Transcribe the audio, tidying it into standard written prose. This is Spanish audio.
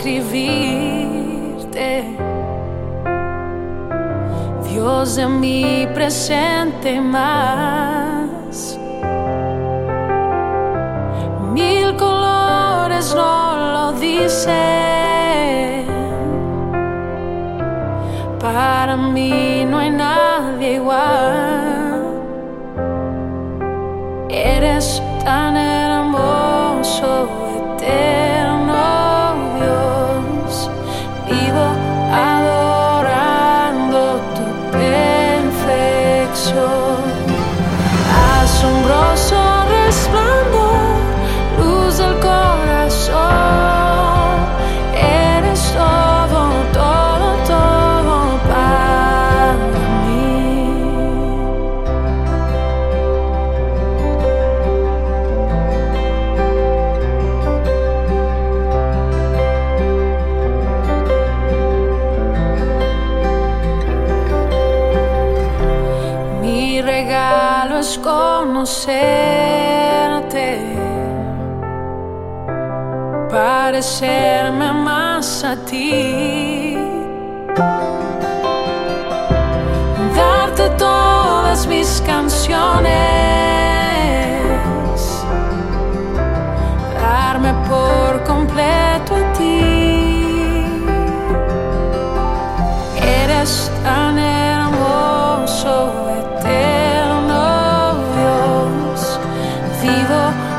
escribirte. Dios de mi presente más. Mil colores no lo dicen. Para mí no hay nadie igual. Eres tan hermoso, eterno Dios. Vivo adorando tu perfección. Asombroso resplandor, luz del corazón. Eres todo, todo, todo para mí. Mi regalo es conocerte, parecerme más a ti, darte todas mis canciones, darme por completo a ti. Eres tan hermoso, eterno Dios. Vivo